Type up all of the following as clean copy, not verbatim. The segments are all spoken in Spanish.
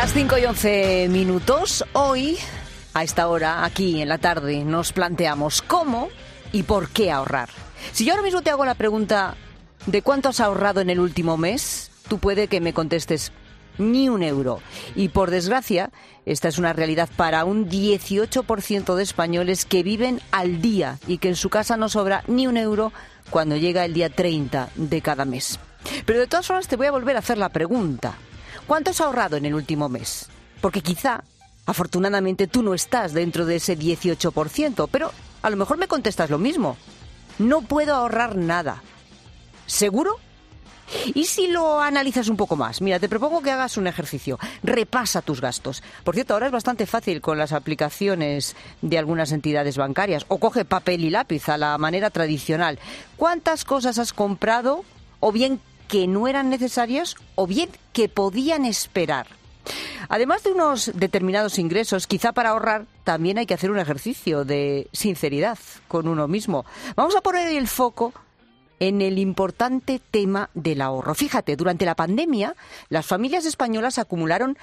Las 5:11. Hoy, a esta hora, aquí en la tarde, nos planteamos cómo y por qué ahorrar. Si yo ahora mismo te hago la pregunta de cuánto has ahorrado en el último mes, tú puede que me contestes ni un euro. Y por desgracia, esta es una realidad para un 18% de españoles que viven al día y que en su casa no sobra ni un euro cuando llega el día 30 de cada mes. Pero de todas formas te voy a volver a hacer la pregunta. ¿Cuánto has ahorrado en el último mes? Porque quizá, afortunadamente, tú no estás dentro de ese 18%, pero a lo mejor me contestas lo mismo. No puedo ahorrar nada. ¿Seguro? ¿Y si lo analizas un poco más? Mira, te propongo que hagas un ejercicio. Repasa tus gastos. Por cierto, ahora es bastante fácil con las aplicaciones de algunas entidades bancarias. O coge papel y lápiz a la manera tradicional. ¿Cuántas cosas has comprado o bien que no eran necesarias o bien que podían esperar? Además de unos determinados ingresos, quizá para ahorrar también hay que hacer un ejercicio de sinceridad con uno mismo. Vamos a poner el foco en el importante tema del ahorro. Fíjate, durante la pandemia, las familias españolas acumularon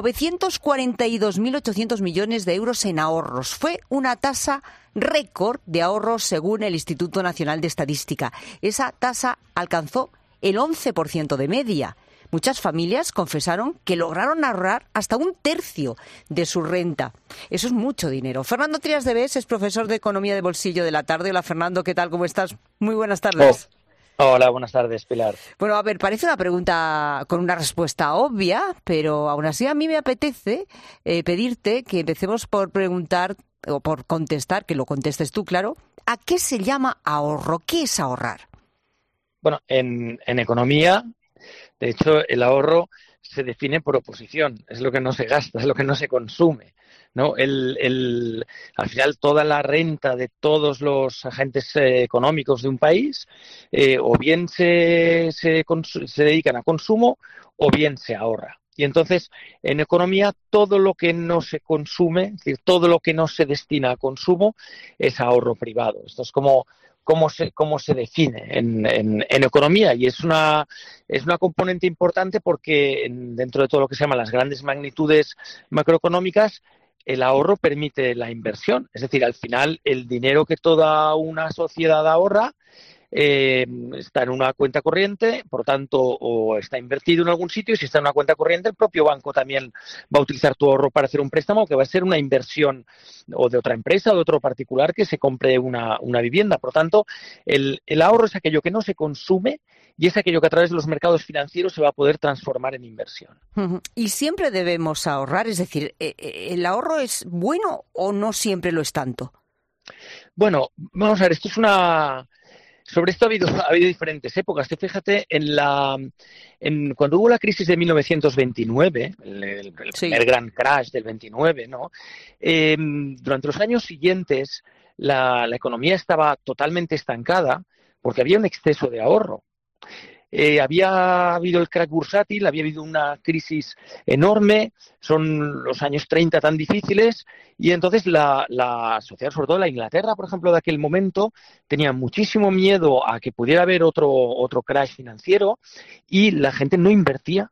942.800 millones de euros en ahorros. Fue una tasa récord de ahorros según el Instituto Nacional de Estadística. Esa tasa alcanzó el 11% de media. Muchas familias confesaron que lograron ahorrar hasta un tercio de su renta. Eso es mucho dinero. Fernando Trías de Bes es profesor de Economía de Bolsillo de la Tarde. Hola, Fernando, ¿qué tal? ¿Cómo estás? Muy buenas tardes. Hola, buenas tardes, Pilar. Bueno, a ver, parece una pregunta con una respuesta obvia, pero aún así a mí me apetece pedirte que empecemos por preguntar o por contestar, que lo contestes tú, claro, ¿a qué se llama ahorro? ¿Qué es ahorrar? Bueno, en economía, de hecho, el ahorro se define por oposición. Es lo que no se gasta, es lo que no se consume, ¿no? Al final, toda la renta de todos los agentes económicos de un país o bien se dedican a consumo o bien se ahorra. Y entonces, en economía, todo lo que no se consume, es decir, todo lo que no se destina a consumo, es ahorro privado. Esto es cómo se define en economía, y es una componente importante porque dentro de todo lo que se llaman las grandes magnitudes macroeconómicas, el ahorro permite la inversión. Es decir, al final el dinero que toda una sociedad ahorra está en una cuenta corriente, por tanto, o está invertido en algún sitio, y si está en una cuenta corriente, el propio banco también va a utilizar tu ahorro para hacer un préstamo que va a ser una inversión o de otra empresa o de otro particular que se compre una vivienda. Por tanto, el ahorro es aquello que no se consume y es aquello que a través de los mercados financieros se va a poder transformar en inversión. ¿Y siempre debemos ahorrar? Es decir, ¿el ahorro es bueno o no siempre lo es tanto? Bueno, vamos a ver, sobre esto ha habido diferentes épocas. Tú fíjate, cuando hubo la crisis de 1929, el primer gran crash del 29, ¿no? Durante los años siguientes, la economía estaba totalmente estancada porque había un exceso de ahorro. Había habido el crack bursátil, había habido una crisis enorme, son los años 30 tan difíciles, y entonces la sociedad, sobre todo la Inglaterra, por ejemplo, de aquel momento, tenía muchísimo miedo a que pudiera haber otro crash financiero, y la gente no invertía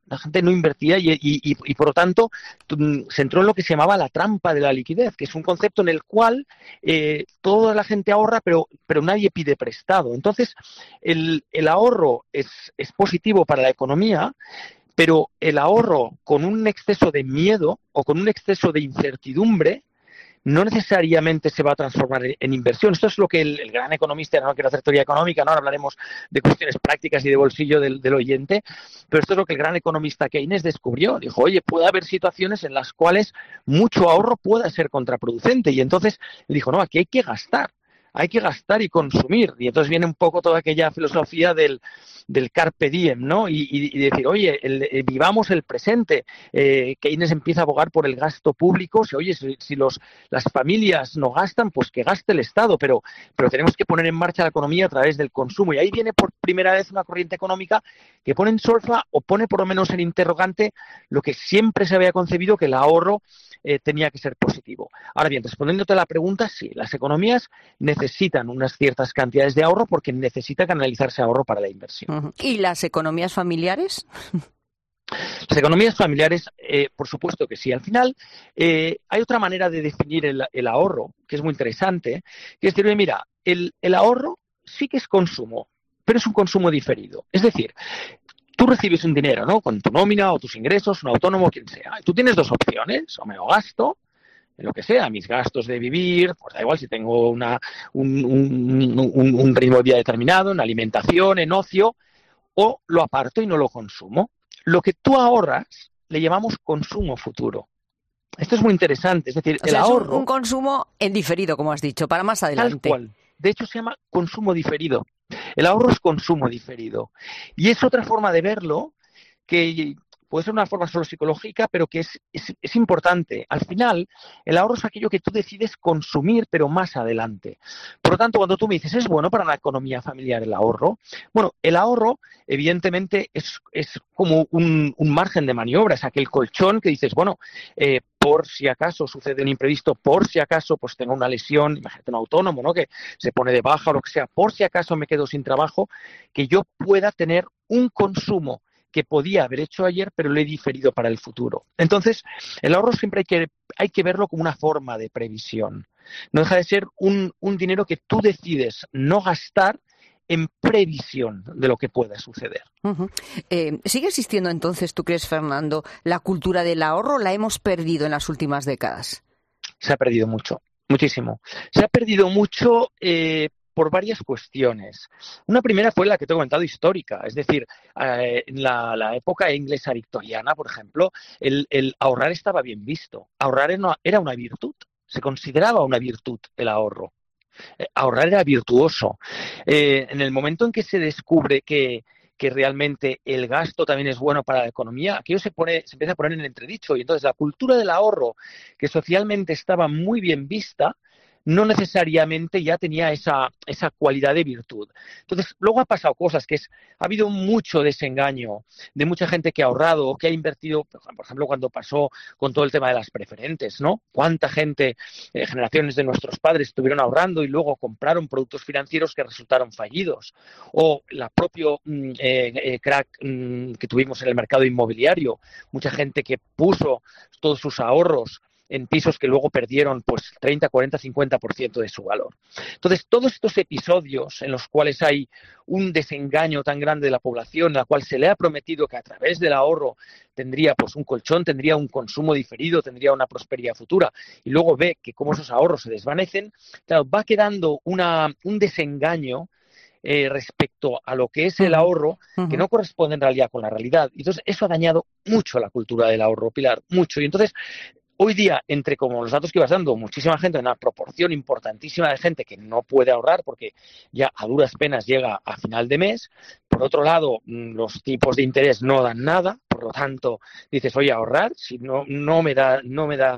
y por lo tanto se entró en lo que se llamaba la trampa de la liquidez, que es un concepto en el cual toda la gente ahorra, pero nadie pide prestado. Entonces, el ahorro es positivo para la economía, pero el ahorro con un exceso de miedo o con un exceso de incertidumbre no necesariamente se va a transformar en inversión. Esto es lo que el gran economista, no quiero hacer teoría económica, no ahora hablaremos de cuestiones prácticas y de bolsillo del oyente, pero esto es lo que el gran economista Keynes descubrió. Dijo, oye, puede haber situaciones en las cuales mucho ahorro pueda ser contraproducente, y entonces dijo, no, aquí hay que gastar y consumir. Y entonces viene un poco toda aquella filosofía del carpe diem, ¿no? Y decir, oye, vivamos el presente. Keynes empieza a abogar por el gasto público. Oye, si las familias no gastan, pues que gaste el Estado, pero tenemos que poner en marcha la economía a través del consumo. Y ahí viene por primera vez una corriente económica que pone en solfa, o pone por lo menos en interrogante, lo que siempre se había concebido, que el ahorro tenía que ser positivo. Ahora bien, respondiéndote a la pregunta, sí, las economías necesitan unas ciertas cantidades de ahorro porque necesita canalizarse ahorro para la inversión. ¿Y las economías familiares? Las economías familiares, por supuesto que sí. Al final, hay otra manera de definir el ahorro, que es muy interesante, que es decir, oye, mira, el ahorro sí que es consumo, pero es un consumo diferido. Es decir, tú recibes un dinero, ¿no? Con tu nómina o tus ingresos, un autónomo, quien sea. Tú tienes dos opciones, o me lo gasto, en lo que sea, mis gastos de vivir, pues da igual si tengo un ritmo de vida determinado, en alimentación, en ocio, o lo aparto y no lo consumo. Lo que tú ahorras le llamamos consumo futuro. Esto es muy interesante, es decir, o sea, el ahorro... es un consumo en diferido, como has dicho, para más adelante. Tal cual. De hecho, se llama consumo diferido. El ahorro es consumo diferido. Y es otra forma de verlo que puede ser una forma solo psicológica, pero que es importante. Al final, el ahorro es aquello que tú decides consumir, pero más adelante. Por lo tanto, cuando tú me dices, ¿es bueno para una economía familiar el ahorro? Bueno, el ahorro, evidentemente, es como un margen de maniobra, es aquel colchón que dices, bueno, por si acaso sucede un imprevisto, por si acaso pues tengo una lesión, imagínate un autónomo, ¿no? Que se pone de baja o lo que sea, por si acaso me quedo sin trabajo, que yo pueda tener un consumo que podía haber hecho ayer, pero lo he diferido para el futuro. Entonces, el ahorro siempre hay que verlo como una forma de previsión. No deja de ser un dinero que tú decides no gastar en previsión de lo que pueda suceder. Uh-huh. ¿Sigue existiendo entonces, tú crees, Fernando, la cultura del ahorro? ¿La hemos perdido en las últimas décadas? Se ha perdido mucho, muchísimo. Se ha perdido mucho por varias cuestiones. Una primera fue la que te he comentado, histórica. Es decir, en la época inglesa victoriana, por ejemplo, el ahorrar estaba bien visto. Ahorrar era una virtud. Se consideraba una virtud el ahorro. Ahorrar era virtuoso. En el momento en que se descubre que realmente el gasto también es bueno para la economía, aquello se empieza a poner en entredicho. Y entonces la cultura del ahorro, que socialmente estaba muy bien vista, no necesariamente ya tenía esa cualidad de virtud. Entonces, luego ha pasado cosas, ha habido mucho desengaño de mucha gente que ha ahorrado o que ha invertido, por ejemplo, cuando pasó con todo el tema de las preferentes, ¿no? Cuánta gente, generaciones de nuestros padres, estuvieron ahorrando y luego compraron productos financieros que resultaron fallidos. O la propio crack que tuvimos en el mercado inmobiliario, mucha gente que puso todos sus ahorros en pisos que luego perdieron pues 30, 40, 50% de su valor. Entonces, todos estos episodios en los cuales hay un desengaño tan grande de la población, en la cual se le ha prometido que a través del ahorro tendría pues un colchón, tendría un consumo diferido, tendría una prosperidad futura, y luego ve que cómo esos ahorros se desvanecen, claro, va quedando un desengaño respecto a lo que es el ahorro, que no corresponde en realidad con la realidad. Entonces, eso ha dañado mucho la cultura del ahorro, Pilar, mucho. Y entonces, hoy día, entre como los datos que ibas dando, muchísima gente, una proporción importantísima de gente que no puede ahorrar porque ya a duras penas llega a final de mes. Por otro lado, los tipos de interés no dan nada, por lo tanto, dices, oye, ahorrar, si no me da nada,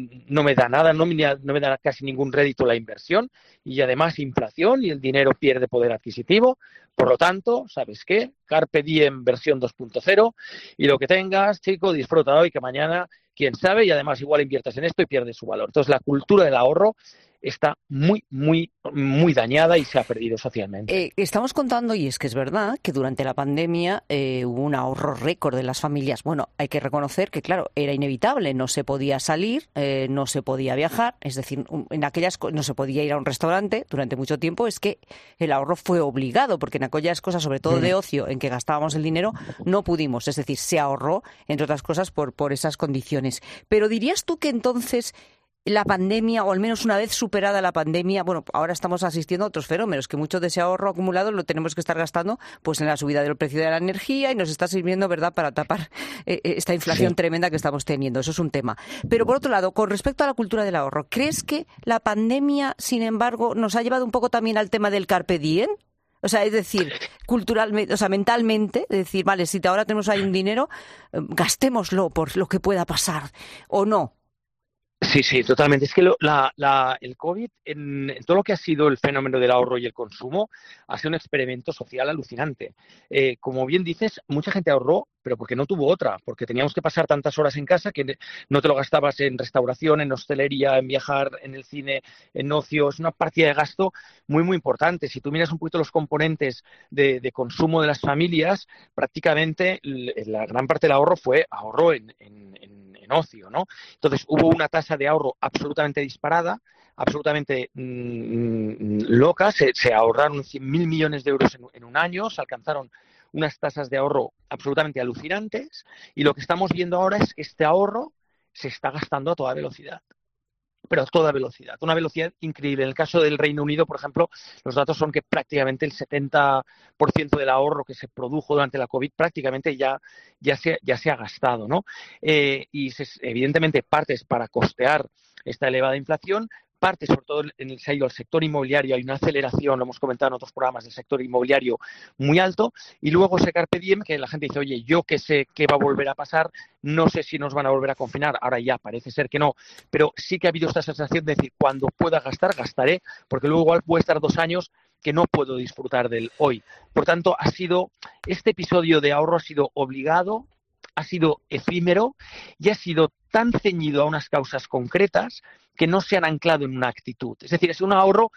no me da casi ningún rédito la inversión, y además inflación y el dinero pierde poder adquisitivo. Por lo tanto, ¿sabes qué? Carpe diem versión 2.0, y lo que tengas, chico, disfruta hoy, que mañana, quién sabe, y además igual inviertas en esto y pierdes su valor. Entonces, la cultura del ahorro está muy, muy, muy dañada y se ha perdido socialmente. Estamos contando, y es que es verdad, que durante la pandemia hubo un ahorro récord de las familias. Bueno, hay que reconocer que, claro, era inevitable, no se podía salir, no se podía viajar, es decir, no se podía ir a un restaurante durante mucho tiempo. Es que el ahorro fue obligado, porque en aquellas cosas, sobre todo de ocio, en que gastábamos el dinero, no pudimos. Es decir, se ahorró, entre otras cosas, por esas condiciones. Pero ¿dirías tú que entonces la pandemia, o al menos una vez superada la pandemia, bueno, ahora estamos asistiendo a otros fenómenos, que mucho de ese ahorro acumulado lo tenemos que estar gastando pues en la subida del precio de la energía, y nos está sirviendo, ¿verdad?, para tapar esta inflación tremenda que estamos teniendo? Eso es un tema. Pero por otro lado, con respecto a la cultura del ahorro, ¿crees que la pandemia, sin embargo, nos ha llevado un poco también al tema del carpe diem? O sea, es decir, culturalmente, o sea, mentalmente, es decir, vale, si ahora tenemos ahí un dinero, gastémoslo por lo que pueda pasar, ¿o no? Sí, totalmente. Es que el COVID, en todo lo que ha sido el fenómeno del ahorro y el consumo, ha sido un experimento social alucinante. Como bien dices, mucha gente ahorró, pero porque no tuvo otra, porque teníamos que pasar tantas horas en casa que no te lo gastabas en restauración, en hostelería, en viajar, en el cine, en ocio. Es una partida de gasto muy, muy importante. Si tú miras un poquito los componentes de consumo de las familias, prácticamente la gran parte del ahorro fue ahorro en ocio, ¿no? Entonces hubo una tasa de ahorro absolutamente disparada, absolutamente loca, se ahorraron 100.000 millones de euros en un año, se alcanzaron unas tasas de ahorro absolutamente alucinantes y lo que estamos viendo ahora es que este ahorro se está gastando a toda velocidad. Pero a toda velocidad, una velocidad increíble. En el caso del Reino Unido, por ejemplo, los datos son que prácticamente el 70% del ahorro que se produjo durante la COVID prácticamente ya se ha gastado, ¿no? Evidentemente, parte es para costear esta elevada inflación, parte, sobre todo se ha ido al sector inmobiliario, hay una aceleración, lo hemos comentado en otros programas, del sector inmobiliario muy alto, y luego ese carpe diem que la gente dice, oye, yo que sé qué va a volver a pasar, no sé si nos van a volver a confinar, ahora ya parece ser que no, pero sí que ha habido esta sensación de decir, cuando pueda gastar, gastaré, porque luego igual puede estar 2 años que no puedo disfrutar del hoy. Por tanto, este episodio de ahorro ha sido obligado, ha sido efímero y ha sido tan ceñido a unas causas concretas que no se han anclado en una actitud. Es decir, es un ahorro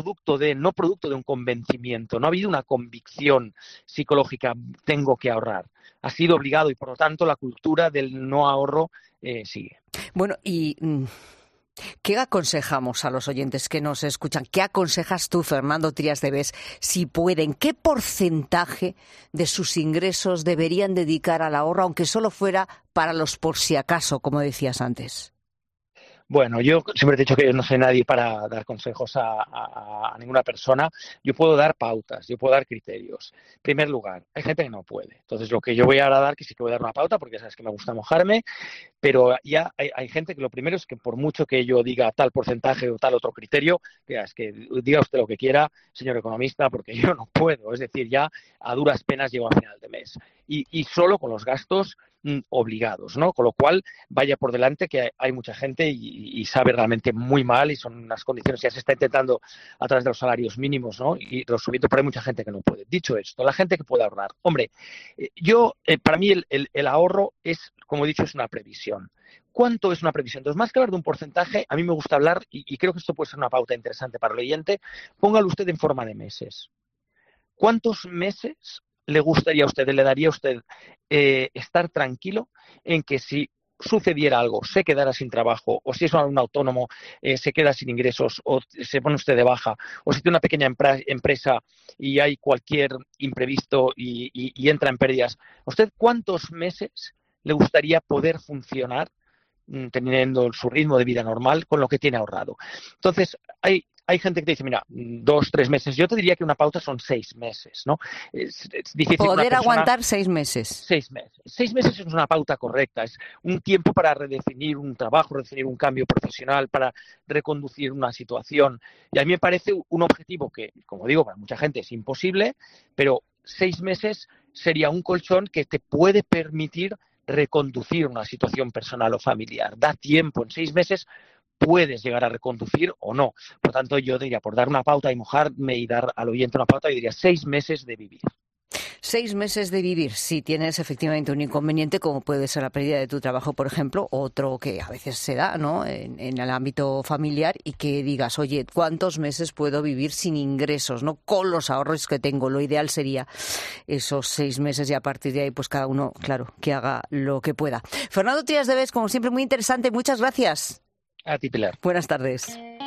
no producto de un convencimiento. No ha habido una convicción psicológica, tengo que ahorrar. Ha sido obligado y, por lo tanto, la cultura del no ahorro sigue. Bueno, y ¿qué aconsejamos a los oyentes que nos escuchan? ¿Qué aconsejas tú, Fernando Trías de Bes, si pueden? ¿Qué porcentaje de sus ingresos deberían dedicar al ahorro, aunque solo fuera para los por si acaso, como decías antes? Bueno, yo siempre te he dicho que yo no soy nadie para dar consejos a ninguna persona. Yo puedo dar pautas, yo puedo dar criterios. En primer lugar, hay gente que no puede. Entonces, lo que yo voy a dar, que sí que voy a dar una pauta, porque sabes que me gusta mojarme, pero ya hay gente que lo primero es que por mucho que yo diga tal porcentaje o tal otro criterio, es que diga usted lo que quiera, señor economista, porque yo no puedo. Es decir, ya a duras penas llego a final de mes. Y solo con los gastos obligados, ¿no? Con lo cual, vaya por delante que hay mucha gente y sabe realmente muy mal y son unas condiciones que ya se está intentando a través de los salarios mínimos, ¿no? Y los subiendo, pero hay mucha gente que no puede. Dicho esto, la gente que puede ahorrar. Hombre, para mí el ahorro es, como he dicho, es una previsión. ¿Cuánto es una previsión? Entonces, más que hablar de un porcentaje, a mí me gusta hablar, y creo que esto puede ser una pauta interesante para el oyente, póngalo usted en forma de meses. ¿Cuántos meses le gustaría a usted, le daría a usted estar tranquilo en que si sucediera algo, se quedara sin trabajo, o si es un autónomo, se queda sin ingresos, o se pone usted de baja, o si tiene una pequeña empresa y hay cualquier imprevisto y entra en pérdidas, ¿usted cuántos meses le gustaría poder funcionar teniendo su ritmo de vida normal con lo que tiene ahorrado? Entonces, hay gente que te dice, mira, 2, 3 meses. Yo te diría que una pauta son 6 meses, ¿no? Es difícil. Poder aguantar 6 meses. 6 meses. 6 meses es una pauta correcta. Es un tiempo para redefinir un trabajo, redefinir un cambio profesional, para reconducir una situación. Y a mí me parece un objetivo que, como digo, para mucha gente es imposible, pero 6 meses sería un colchón que te puede permitir reconducir una situación personal o familiar. Da tiempo, en 6 meses puedes llegar a reconducir o no. Por tanto, yo diría, por dar una pauta y mojarme y dar al oyente una pauta, yo diría 6 meses de vivir. 6 meses de vivir, si tienes efectivamente un inconveniente, como puede ser la pérdida de tu trabajo, por ejemplo, otro que a veces se da, ¿no?, en el ámbito familiar, y que digas, oye, ¿cuántos meses puedo vivir sin ingresos, no, con los ahorros que tengo? Lo ideal sería esos 6 meses y a partir de ahí, pues cada uno, claro, que haga lo que pueda. Fernando Trías de Bes, como siempre, muy interesante. Muchas gracias. A ti, Pilar. Buenas tardes.